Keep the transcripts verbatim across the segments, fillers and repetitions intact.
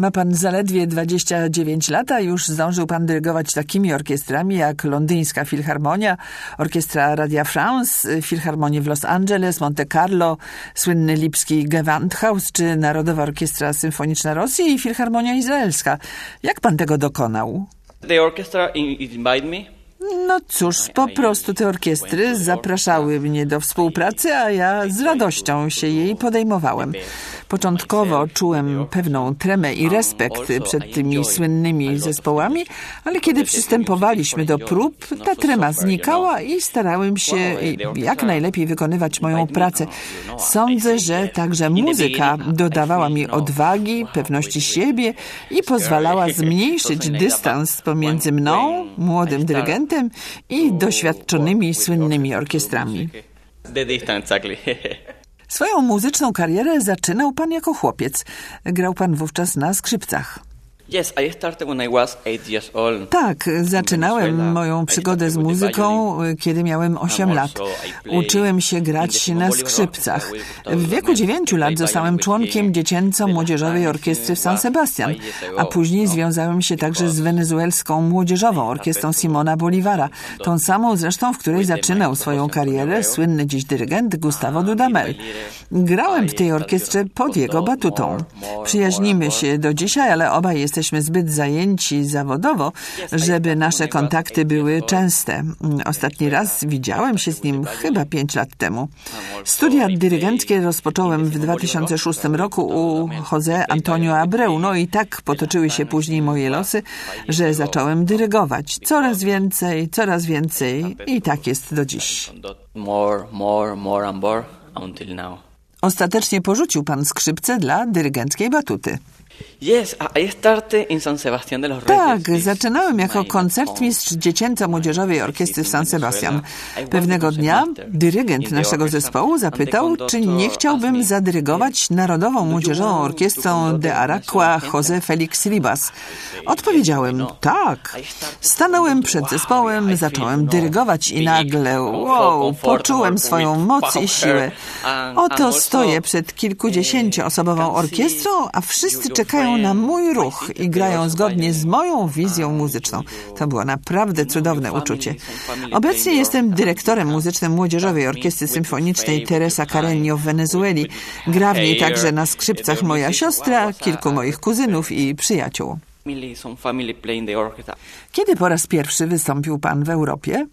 Ma pan zaledwie dwadzieścia dziewięć lat, a już zdążył pan dyrygować takimi orkiestrami jak Londyńska Filharmonia, Orkiestra Radia France, Filharmonię w Los Angeles, Monte Carlo, słynny lipski Gewandhaus czy Narodowa Orkiestra Symfoniczna Rosji i Filharmonia Izraelska. Jak pan tego dokonał? The orchestra invited me. No cóż, po prostu te orkiestry zapraszały mnie do współpracy, a ja z radością się jej podejmowałem. Początkowo czułem pewną tremę i respekt przed tymi słynnymi zespołami, ale kiedy przystępowaliśmy do prób, ta trema znikała i starałem się jak najlepiej wykonywać moją pracę. Sądzę, że także muzyka dodawała mi odwagi, pewności siebie i pozwalała zmniejszyć dystans pomiędzy mną, młodym dyrygentem, i doświadczonymi, słynnymi orkiestrami. Swoją muzyczną karierę zaczynał pan jako chłopiec. Grał pan wówczas na skrzypcach. Yes, I started when I was eight years old. Tak, zaczynałem moją przygodę z muzyką, kiedy miałem osiem lat. Uczyłem się grać na skrzypcach. W wieku dziewięciu lat zostałem członkiem dziecięco-młodzieżowej orkiestry w San Sebastian, a później związałem się także z wenezuelską młodzieżową orkiestrą Simona Bolívara, tą samą zresztą, w której zaczynał swoją karierę słynny dziś dyrygent Gustavo Dudamel. Grałem w tej orkiestrze pod jego batutą. Przyjaźnimy się do dzisiaj, ale obaj jesteśmy Jesteśmy zbyt zajęci zawodowo, żeby nasze kontakty były częste. Ostatni raz widziałem się z nim chyba pięć lat temu. Studia dyrygenckie rozpocząłem w dwa tysiące szóstym roku u José Antonio Abreu. No i tak potoczyły się później moje losy, że zacząłem dyrygować. Coraz więcej, coraz więcej i tak jest do dziś. More, more, more and more until now. Ostatecznie porzucił pan skrzypce dla dyrygenckiej batuty. Yes, I started in San Sebastián de los Reyes. Tak, zaczynałem jako koncertmistrz dziecięco-młodzieżowej orkiestry w San Sebastian. Pewnego dnia dyrygent naszego zespołu zapytał, czy nie chciałbym zadyrygować Narodową Młodzieżową Orkiestrą de Araqua José Félix Ribas. Odpowiedziałem tak. Stanąłem przed zespołem, zacząłem dyrygować i nagle, wow, poczułem swoją moc i siłę. Oto stoję przed kilkudziesięcioosobową orkiestrą, a wszyscy czekają na mój ruch i grają zgodnie z moją wizją muzyczną. To było naprawdę cudowne uczucie. Obecnie jestem dyrektorem muzycznym Młodzieżowej Orkiestry Symfonicznej Teresa Carreño w Wenezueli. Gra w niej także na skrzypcach moja siostra, kilku moich kuzynów i przyjaciół. Kiedy po raz pierwszy wystąpił pan w Europie?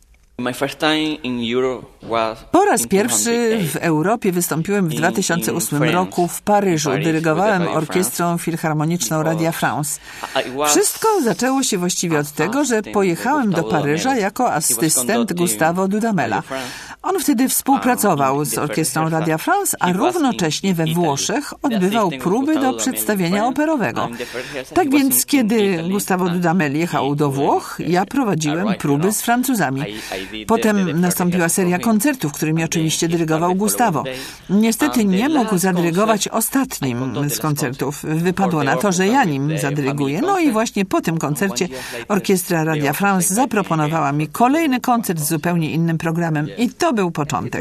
Po raz pierwszy w Europie wystąpiłem w dwa tysiące ósmym roku w Paryżu. Dyrygowałem orkiestrą filharmoniczną Radia France. Wszystko zaczęło się właściwie od tego, że pojechałem do Paryża jako asystent Gustavo Dudamela. On wtedy współpracował z orkiestrą Radia France, a równocześnie we Włoszech odbywał próby do przedstawienia operowego. Tak więc, kiedy Gustavo Dudamel jechał do Włoch, ja prowadziłem próby z Francuzami. Potem nastąpiła seria koncertów, którymi oczywiście dyrygował Gustavo. Niestety nie mógł zadyrygować ostatnim z koncertów. Wypadło na to, że ja nim zadyryguję. No i właśnie po tym koncercie orkiestra Radia France zaproponowała mi kolejny koncert z zupełnie innym programem. I to był początek.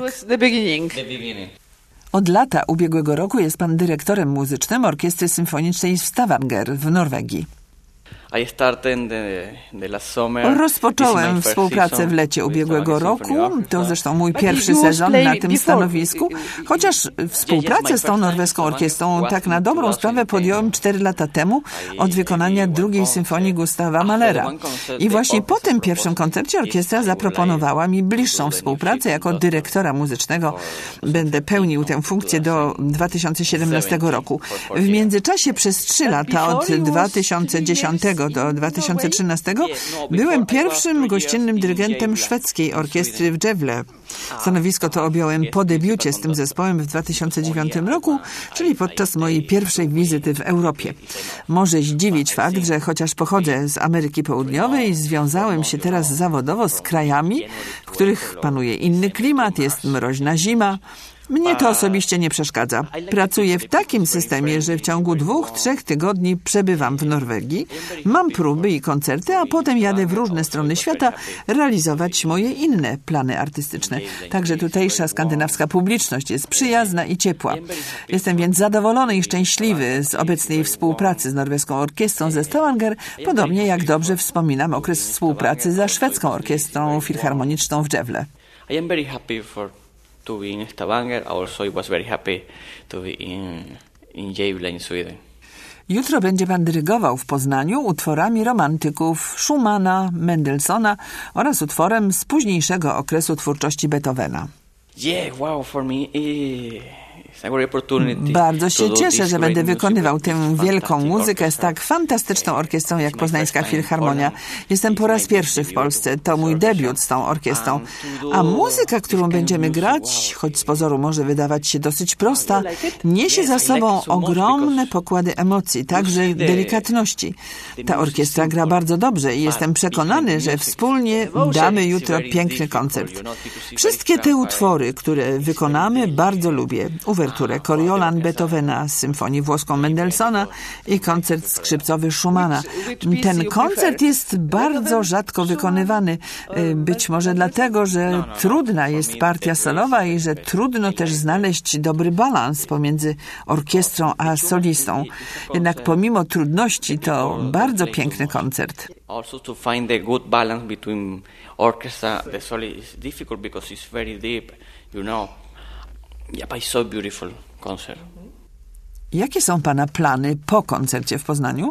Od lata ubiegłego roku jest pan dyrektorem muzycznym Orkiestry Symfonicznej w Stavanger w Norwegii. Rozpocząłem współpracę w lecie ubiegłego roku. To zresztą mój pierwszy sezon na tym stanowisku. Chociaż współpracę z tą norweską orkiestrą tak na dobrą sprawę podjąłem cztery lata temu od wykonania drugiej symfonii Gustawa Mahlera. I właśnie po tym pierwszym koncercie orkiestra zaproponowała mi bliższą współpracę jako dyrektora muzycznego. Będę pełnił tę funkcję do dwa tysiące siedemnastego roku. W międzyczasie przez trzy lata od dwa tysiące dziesiątego do dwa tysiące trzynastego byłem pierwszym gościnnym dyrygentem szwedzkiej orkiestry w Gävle. Stanowisko to objąłem po debiucie z tym zespołem w dwa tysiące dziewiątym roku, czyli podczas mojej pierwszej wizyty w Europie. Może zdziwić fakt, że chociaż pochodzę z Ameryki Południowej, związałem się teraz zawodowo z krajami, w których panuje inny klimat, jest mroźna zima, Mnie to osobiście nie przeszkadza. Pracuję w takim systemie, że w ciągu dwóch, trzech tygodni przebywam w Norwegii, mam próby i koncerty, a potem jadę w różne strony świata realizować moje inne plany artystyczne. Także tutejsza skandynawska publiczność jest przyjazna i ciepła. Jestem więc zadowolony i szczęśliwy z obecnej współpracy z norweską orkiestrą ze Stavanger, podobnie jak dobrze wspominam okres współpracy ze szwedzką orkiestrą filharmoniczną w Gävle. I am very happy for to be in Stavanger. Also, I was very happy to be in in Gävle in Sweden. Jutro będzie pan dyrygował w Poznaniu utworami romantyków Schumana, Mendelssohna oraz utworem z późniejszego okresu twórczości Beethovena. Yeah, wow, for me it's a great opportunity. Bardzo się cieszę, że będę wykonywał tę wielką muzykę z tak fantastyczną orkiestrą jak Poznańska Filharmonia. Jestem po raz pierwszy w Polsce. To mój debiut z tą orkiestrą. A muzyka, którą będziemy grać, choć z pozoru może wydawać się dosyć prosta, niesie za sobą ogromne pokłady emocji, także delikatności. Ta orkiestra gra bardzo dobrze i jestem przekonany, że wspólnie damy jutro piękny koncert. Wszystkie te utwory, które wykonamy, bardzo lubię. Uwerturę Coriolan Beethovena, symfonię włoską Mendelssohna i koncert skrzypcowy Schumana. Ten koncert jest bardzo rzadko wykonywany. Być może dlatego, że trudna jest partia solowa i że trudno też znaleźć dobry balans pomiędzy orkiestrą a solistą. Jednak pomimo trudności to bardzo piękny koncert. Also to find the good balance between orchestra, the solo is difficult because it's very deep, you know. Yeah, but it's so beautiful concert. Jakie są pana plany po koncercie w Poznaniu?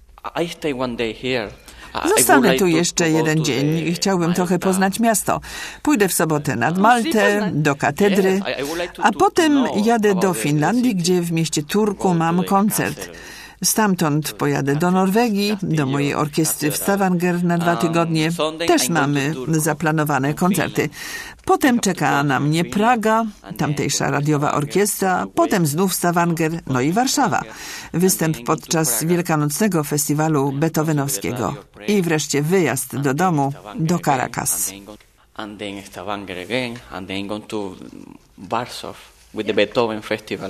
I stay one day here. Zostanę tu jeszcze jeden dzień i chciałbym trochę poznać miasto. Pójdę w sobotę nad Maltę, do katedry, a potem jadę do Finlandii, gdzie w mieście Turku mam koncert. Stamtąd pojadę do Norwegii, do mojej orkiestry w Stavanger na dwa tygodnie. Też mamy zaplanowane koncerty. Potem czeka na mnie Praga, tamtejsza radiowa orkiestra, potem znów Stavanger, no i Warszawa. Występ podczas Wielkanocnego Festiwalu Beethovenowskiego. I wreszcie wyjazd do domu, do Caracas. And then Stavanger again, and then go to Warsaw with the Beethoven Festival.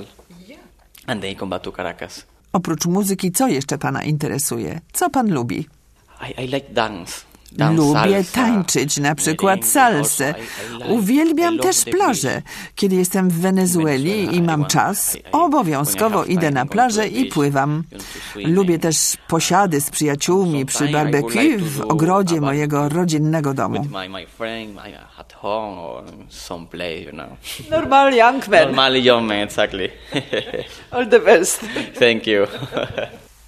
And then come back to Caracas. Oprócz muzyki, co jeszcze pana interesuje? Co pan lubi? I, I like dance. Lubię tańczyć, na przykład salsę. Uwielbiam też plażę. Kiedy jestem w Wenezueli i mam czas, obowiązkowo idę na plażę i pływam. Lubię też posiady z przyjaciółmi przy barbecue w ogrodzie mojego rodzinnego domu. Normal young man. Normal young man, exactly. All the best. Thank you.